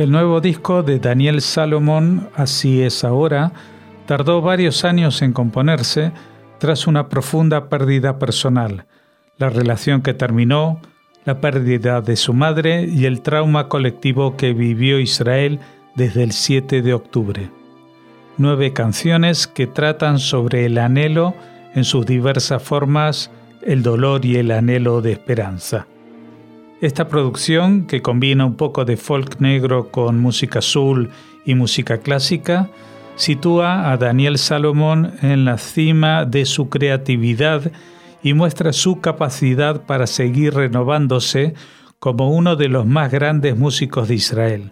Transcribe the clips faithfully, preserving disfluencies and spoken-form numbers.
El nuevo disco de Daniel Salomón, Así es ahora, tardó varios años en componerse tras una profunda pérdida personal, la relación que terminó, la pérdida de su madre y el trauma colectivo que vivió Israel desde el siete de octubre. Nueve canciones que tratan sobre el anhelo en sus diversas formas, el dolor y el anhelo de esperanza. Esta producción, que combina un poco de folk negro con música soul y música clásica, sitúa a Daniel Salomón en la cima de su creatividad y muestra su capacidad para seguir renovándose como uno de los más grandes músicos de Israel.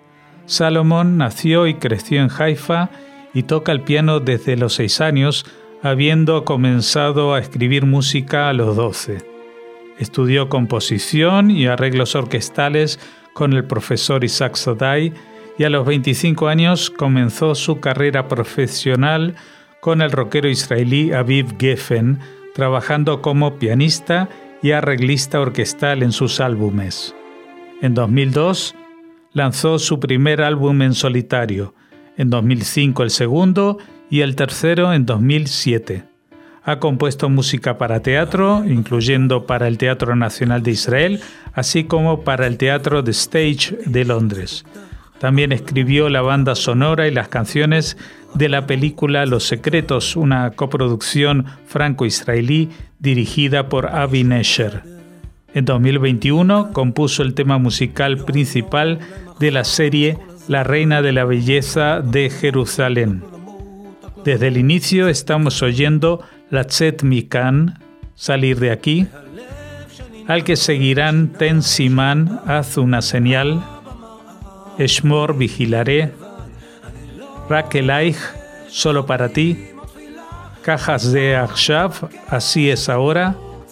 Salomón nació y creció en Haifa y toca el piano desde los seis años, habiendo comenzado a escribir música a los doce. Estudió composición y arreglos orquestales con el profesor Isaac Sodai y a los veinticinco años comenzó su carrera profesional con el rockero israelí Aviv Geffen, trabajando como pianista y arreglista orquestal en sus álbumes. En dos mil dos lanzó su primer álbum en solitario, en dos mil cinco el segundo y el tercero en dos mil siete. Ha compuesto música para teatro, incluyendo para el Teatro Nacional de Israel, así como para el Teatro The Stage de Londres. También escribió la banda sonora y las canciones de la película Los Secretos, una coproducción franco-israelí dirigida por Avi Nesher. En dos mil veintiuno compuso el tema musical principal de la serie La Reina de la Belleza de Jerusalén. Desde el inicio estamos oyendo Latzet Mikan, salir de aquí, al que seguirán Ten Siman, haz una señal, Eshmor, vigilaré, Rak Elaich, solo para ti, Cajas de Akshav, así es ahora,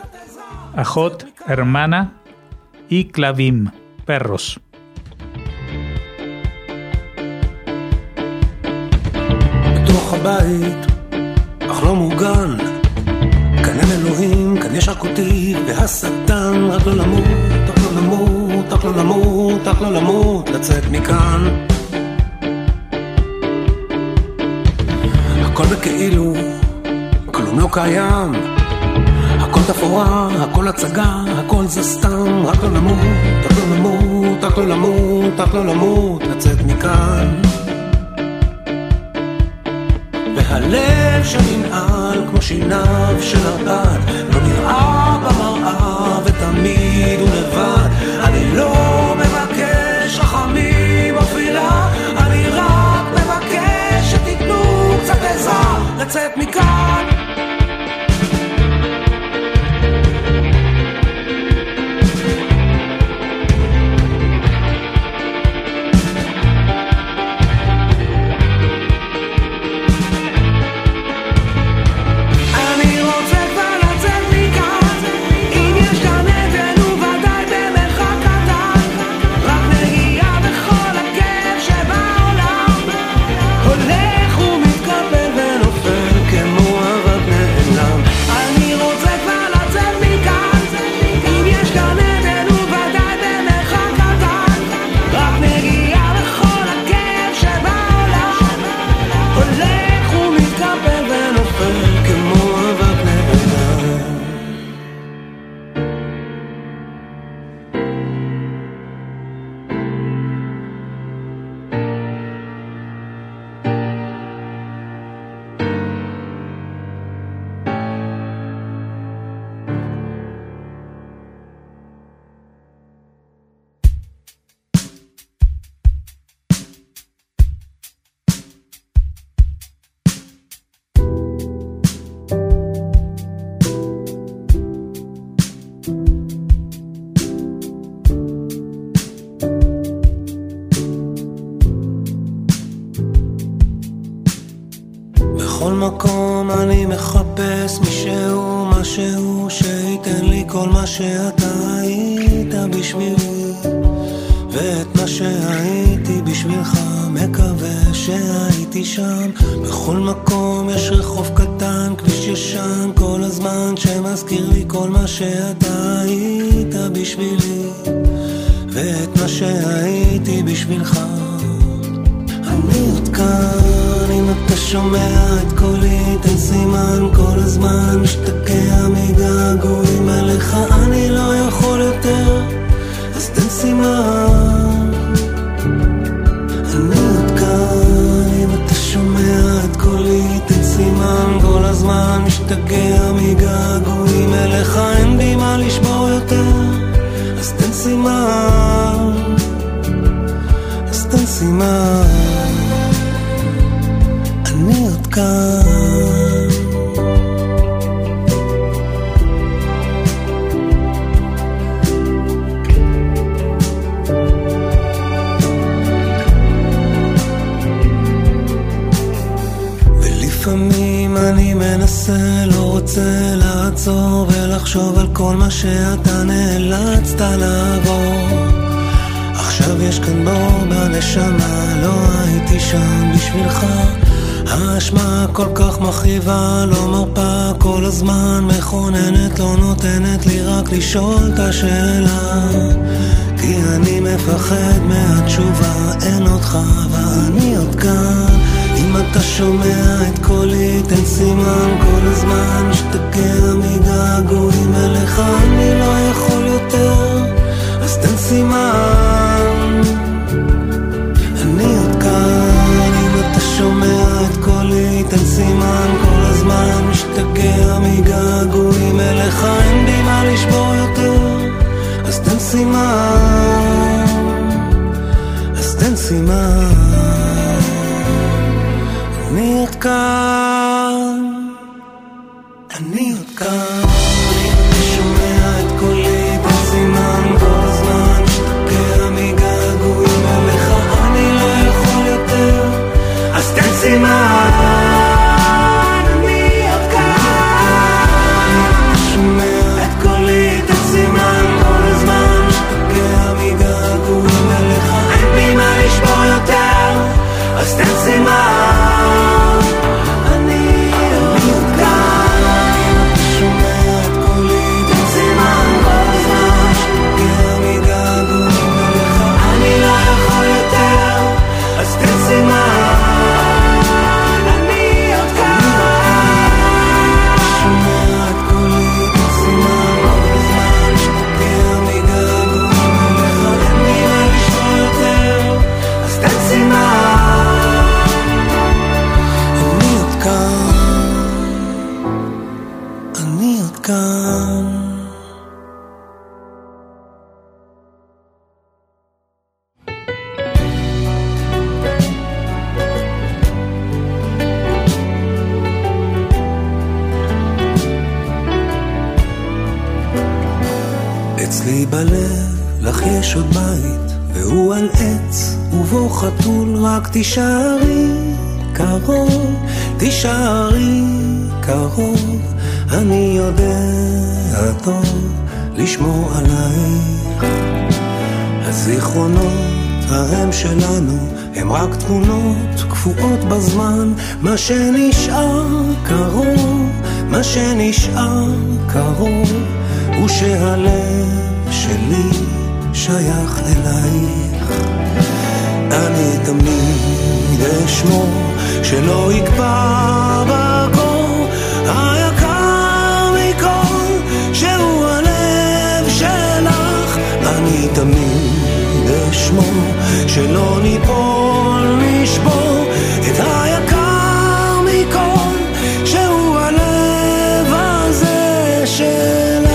Ajot, hermana, y Klavim, perros. בתוך הבית, אך לא מוגן, כאן אין אלוהים, כאן יש רק אותי והשטן, רק לא למות, רק לא למות, רק לא למות, רק לא למות, לצאת מכאן. הכל בכאילו, כלום לא קיים, הכל תפורה, הכל הצגה, הכל זה סתם, רק לא למות, רק לא למות, רק לא למות, רק לא למות, לצאת מכאן. והלב שננעל כמו שיניו של הרד, לא נראה במראה ותמיד הוא לבד. אני לא מבקש רחמים או תפילה, אני רק מבקש שתיתנו קצת עזרה לצאת מכאן. בכל מקום אני מחפש מישהו, משהו שייתן לי כל מה שאתה היית בשבילי, ואת מה שהייתי בשבילך מקווה שהייתי שם. בכל מקום יש רחוב קטן, כביש ישן כל הזמן שמזכיר לי כל מה שאתה היית בשבילי, ואת מה שהייתי בשבילך. אני עוד כאן, אם אתה שומע את קולי, תן סימן כל הזמן, משתגע מגעגועים אליך, אני לא יכול יותר, אז תן סימן. אני עוד כאן, אם אתה שומע את קולי, תן סימן כל הזמן, משתגע מגעגועים אליך, אין בי מה לשבור יותר, אז תן סימן, אז תן סימן. אני עוד כאן. ולפעמים אני מנסה, לא רוצה לעצור ולחשוב על כל מה שאתה נאלצת לעבור. עכשיו יש כאן בור בנשמה, לא הייתי שם בשבילך. האשמה כל כך מכאיבה, לא מרפה כל הזמן, מכוננת, לא נותנת לי רק לשאול את השאלה. כי אני מפחד מהתשובה, אין אותך ואני עוד כאן. אם אתה שומע את קולי, תן סימן כל הזמן, משתגע מגעגועים אליך, אני לא יכול יותר, אז תן סימן. אני עוד כאן, אם אתה שומע את קולי, תן סימן כל הזמן, משתגע מגעגועים אליך, אין בי מה לשבור יותר, אז תן סימן, אז תן סימן. אני עוד כאן, אני עוד כאן, אם אתה שומע את קולי, תן סימן כל הזמן, משתגע מגעגועים אליך, אני לא יכול יותר, אז תן סימן. אני עוד כאן, אם אתה שומע את קולי, תן סימן כל הזמן, משתגע מגעגועים אליך, אין בי מה לשבור יותר, אז תן סימן. אצלי בלב לך יש עוד בית, והוא על עץ ובו חתול, רק תישארי קרוב, תישארי קרוב, אני יודע טוב לשמור עלייך. הזיכרונות ההם שלנו הם רק תמונות קפואות בזמן, מה שנשאר קרוב, מה שנשאר קרוב הוא שהלב שלי שייך אלייך. אני תמיד אשמור שלא יקפא בקור היקר מכל שהוא הלב שלך. אני תמיד אשמור שלא ניפול נשבור את היקר מכל שהוא הלב הזה שלך.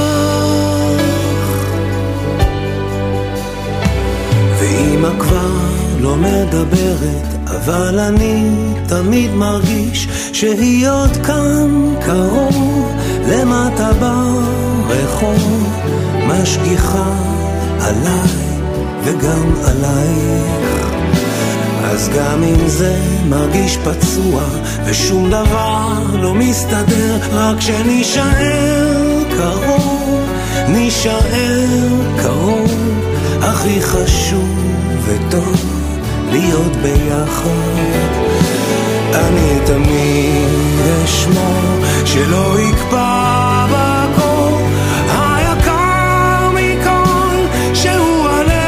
ואמא כבר לא מדברת, אבל אני תמיד מרגיש שהיא עוד כאן קרוב, למטה ברחוב, משגיחה עליי וגם עלייך. אז גם אם זה מרגיש פצוע ושום דבר לא מסתדר, רק שנשאר קרוב, נשאר קרוב, הכי חשוב וטוב להיות ביחד. אני תמיד אשמור שלא יקפא בקור היקר מכל שהוא הלב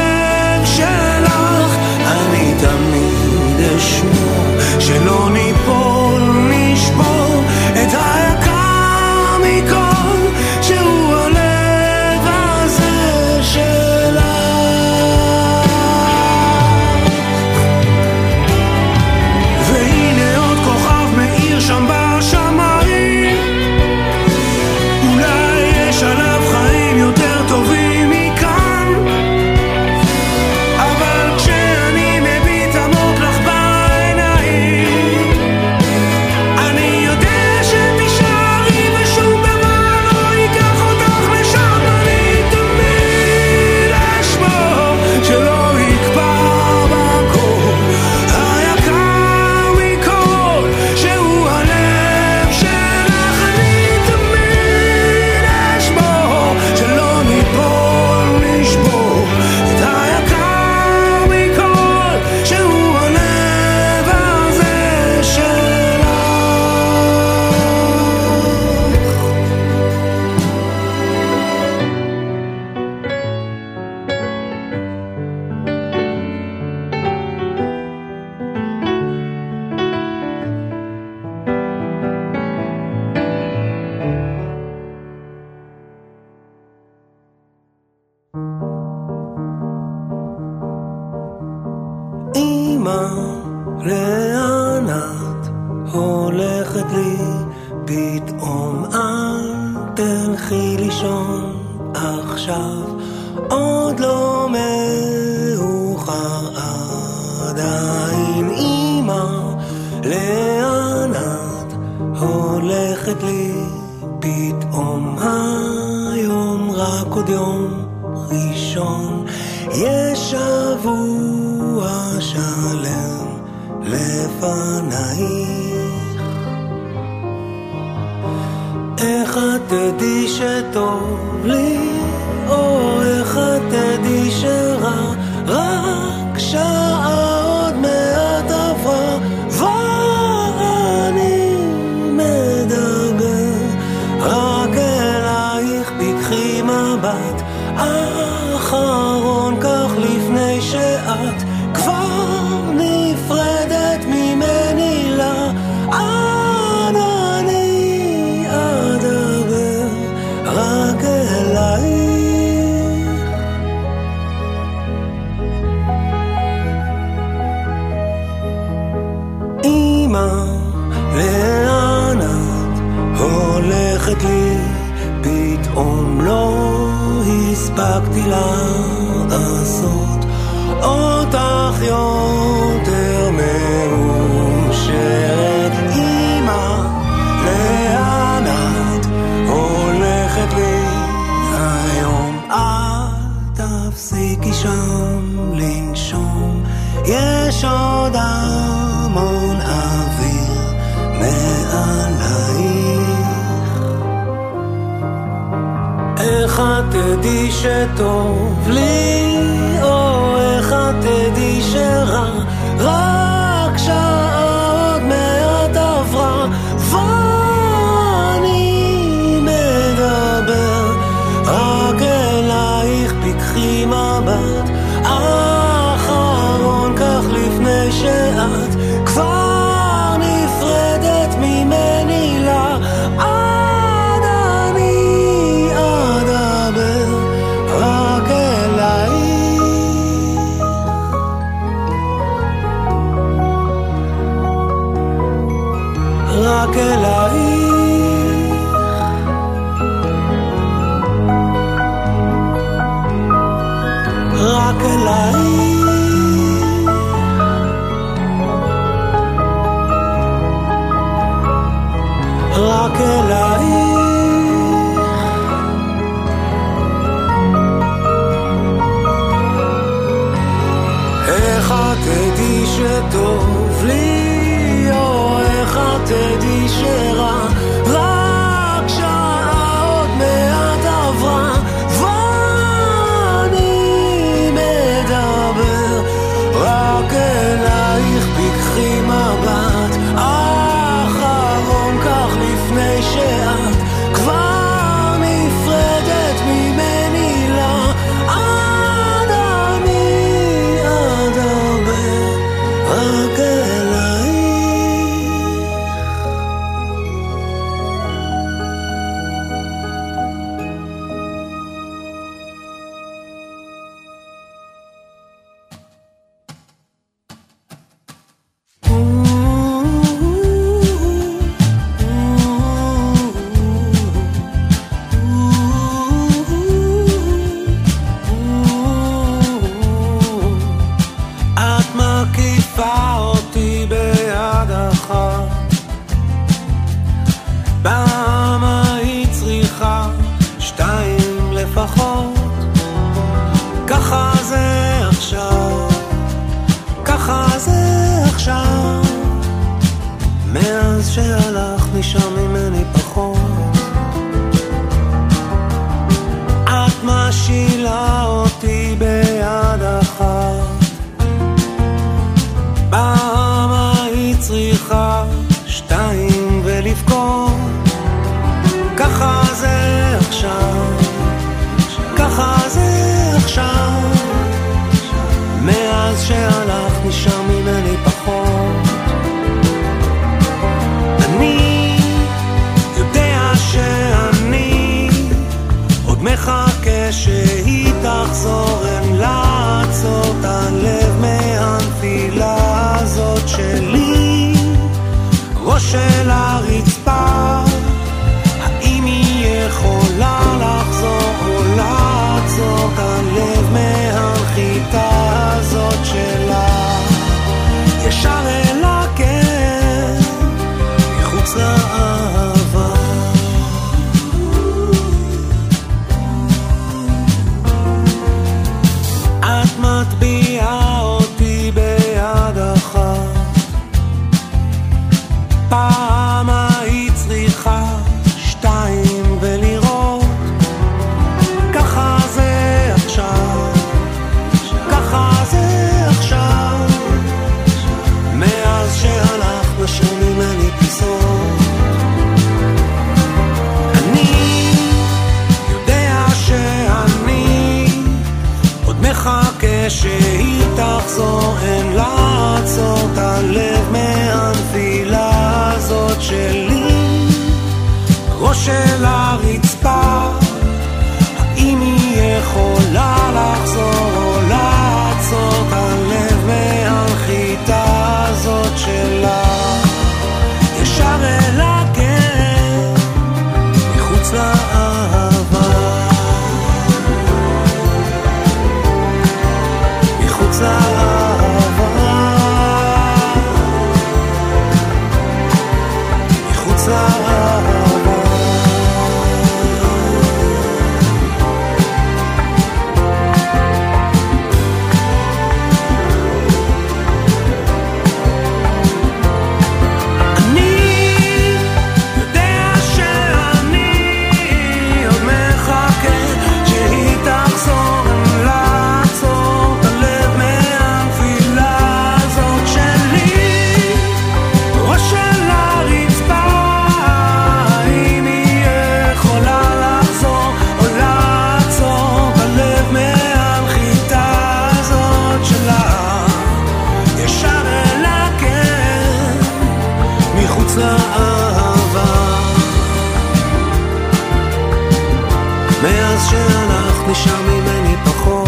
פתאום אל תלכי לישון עכשיו, עוד לא מאוחר עדיין. אמא, לאן את הולכת לי? פתאום היום רק עוד יום ראשון, יש שבוע שלם לפנייך. איך את תדעי שטוב לי, או איך את תדעי שרע, רק שעה עוד מעט עברה ואני מדבר רק אלייך. פיקחי מבט אחרון כך לפני שאת כבר נפרדת ממני, לאן אני אדבר רק אלייך. אמא, לאן את הולכת לי? פתאום לא הספקתי לעשות אותך יותר מאושרת. אמא, לאן את הולכת לי היום? אל תפסיקי שם לנשום, יש עוד המון אוויר מעלייך. איך את תדעי שטוב לי, או איך את תדעי שרע, רק שעה עוד מעט עברה ואני מדבר רק אלייך. פיקחי מבט אחרון כך לפני שאת כבר נפרדת ממני, לאן אני אדבר רק אלייך. רק אלייך. רק אלייך. רק אלייך. איך את תדעי שטוב לי, או איך את תדעי שרע, רק שעה עוד מעט עברה ואני מדבר רק אלייך. פיקחי מבט אחרון כך לפני שאת כבר נפרדת ממני, לאן אני אדבר רק אלייך. את מקיפה אותי ביד אחת, במה היא צריכה שתיים לפחות. ככה זה עכשיו, ככה זה עכשיו, מאז שהלך נשאר ממני פחות. את משילה אותי ביד אחת, במה היא צריכה שתיים ולבכות. ככה זה עכשיו, ככה זה עכשיו, מאז שהלך נשאר ממני פחות. אני ראש של הרצפה, האם היא יכולה לחזור או לעצור את הלב מהנחיתה הזאת שלה ישר אל הגר מחוץ לאהבה, מחוץ לאהבה, מחוץ לאהבה. מאז שהלכת נשאר ממני פחות.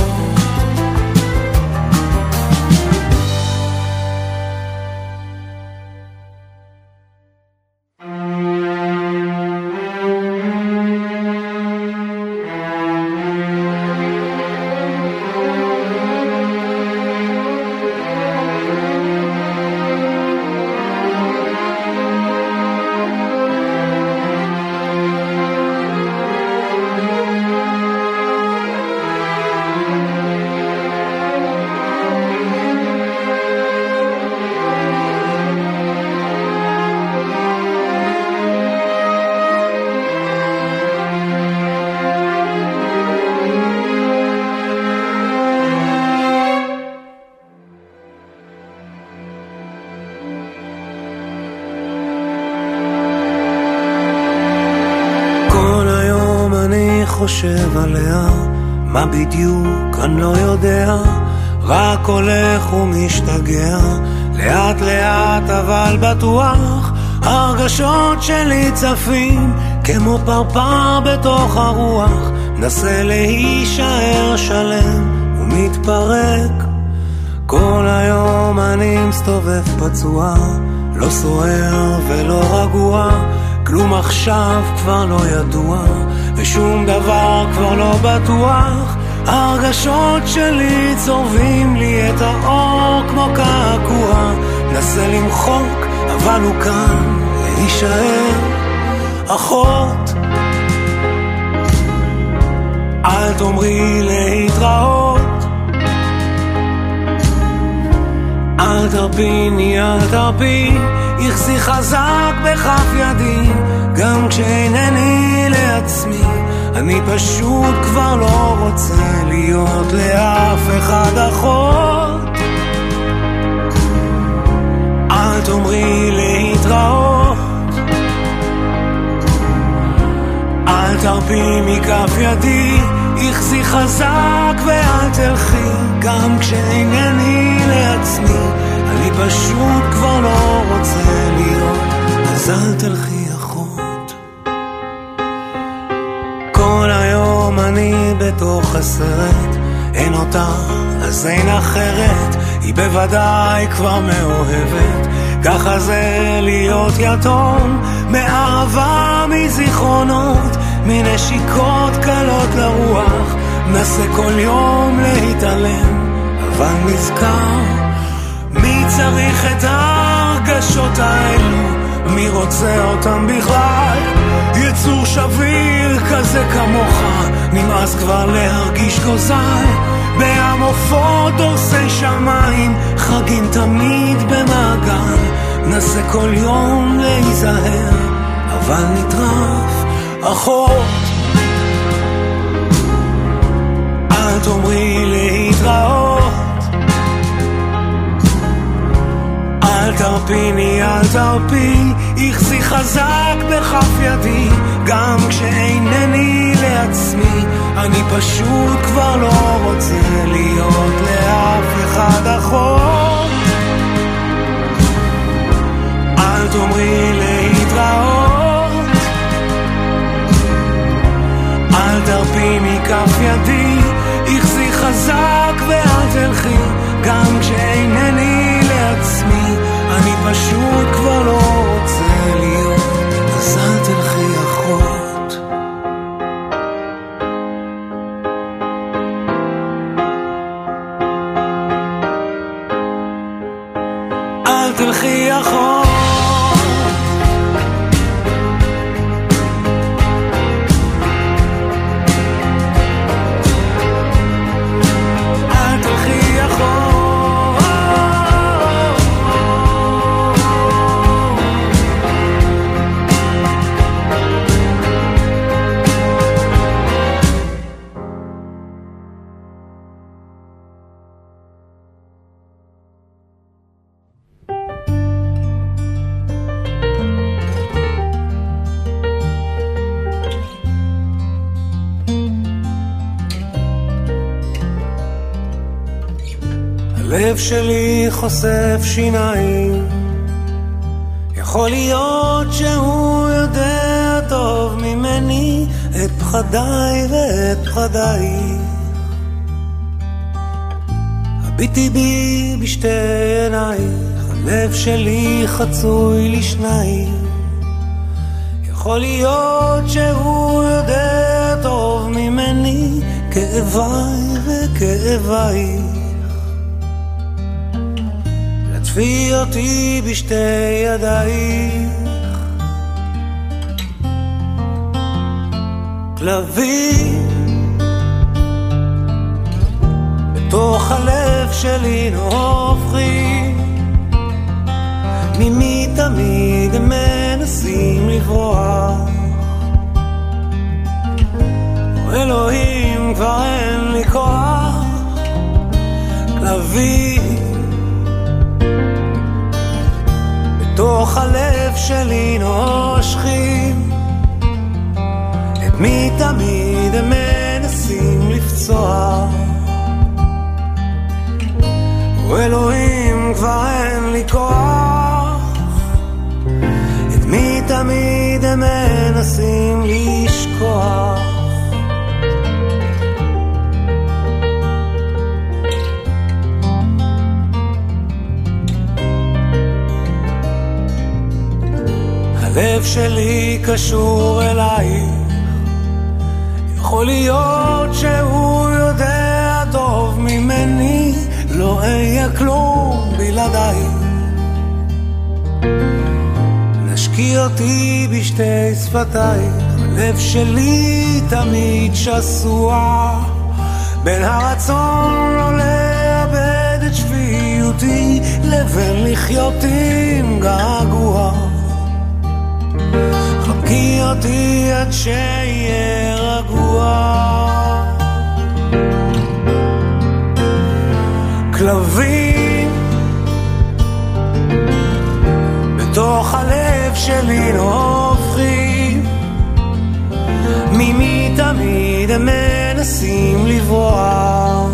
חושב עליה, מה בדיוק אני לא יודע, רק הולך ומשתגע, לאט לאט אבל בטוח, הרגשות שלי צפים כמו פרפר בתוך הרוח, נסה להישאר שלם ומתפרק. כל היום אני מסתובב פצוע, לא סוער ולא רגוע, כלום עכשיו כבר לא ידוע, ושום דבר כבר לא בטוח, הרגשות שלי צורבים לי את האור כמו קעקוע, נסה למחוק אבל הוא כאן להישאר. אחות, אל תאמרי להתראות, אל תרפיני אל תרפי, יחזי חזק בכף ידי, גם כשאינני לעצמי, אני פשוט כבר לא רוצה להיות לאף אחד אחות. אל תאמרי להתראות, אל תרפי מכף ידי, יחזי חזק ואל תלכי, גם כשאינני לעצמי, אני פשוט כבר לא רוצה להיות, אז אל תלכי אחות. כל היום אני בתוך הסרט, אין אותה אז אין אחרת, היא בוודאי כבר מאוהבת, ככה זה להיות יתום, מאהבה מזיכרונות, מנשיקות קלות לרוח, נסה כל יום להתעלם, אבל נזכר, מי צריך את ההרגשות האלו, מי רוצה אותם בכלל, יצור שביר כזה כמוך, נמאס כבר להרגיש גוזל, בהמופות דורסי שמיים, חגים תמיד במעגל, נסה כל יום להיזהר, אבל נטרף. אחות, אל תאמרי להתראות, אל תרפיני אל תרפי, יחזי חזק בכף ידי, גם כשאינני לעצמי, אני פשוט כבר לא רוצה להיות לאף אחד אחות. אל תאמרי להתראות, מכף ידי, יחזי חזק ואל תלכי, גם כשאינני לעצמי, אני פשוט כבר לא רוצה להיות, אז אל תלכי אחות. אל תלכי אחות. הלב שלי חושף שיניים, יכול להיות שהוא יודע טוב ממני את פחדיי ואת פחדיי. הביטי בי בשתי עינייך, הלב שלי חצוי לשניים, יכול להיות שהוא יודע טוב ממני כאביי וכאביי. תפי אותי בשתי ידייך, כלבים בתוך הלב שלי נופחים, ממי תמיד הם מנסים לברוח. אלוהים כבר אין לי כוח, כלבים בתוך הלב שלי נושכים, את מי תמיד הם מנסים לפצוע. אלוהים כבר אין לי כוח, את מי תמיד הם מנסים לשכוח. הלב שלי קשור אלייך, יכול להיות שהוא יודע טוב ממני, לא אהיה כלום בלעדיי. נשקיע אותי בשתי שפתייך, הלב שלי תמיד שסוע בין הרצון לא לאבד את שפיותי לבין לחיות עם געגוע. חבקי אותי עד שיהיה רגוע. כלבים בתוך הלב שלי נופחים, ממי תמיד הם מנסים לברוח.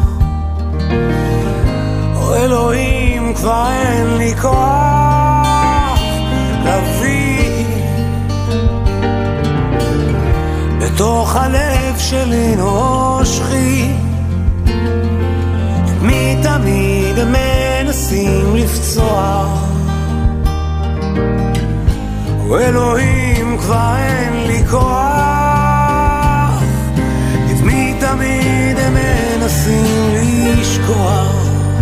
או אלוהים כבר אין לי כוח, כלבים בתוך הלב שלי נושכים, מי תמיד הם מנסים לפצוע. אלוהים כבר אין לי כוח, את מי תמיד הם מנסים לשכוח.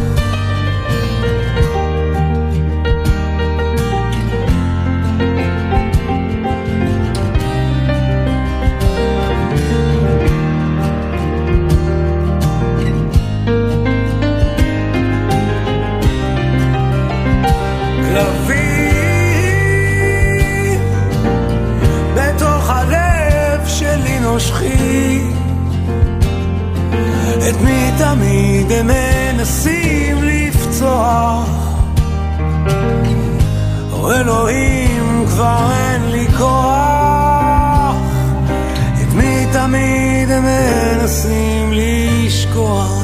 את מי תמיד הם מנסים לפצוע. או אלוהים כבר אין לי כוח, את מי תמיד הם מנסים לשכוח.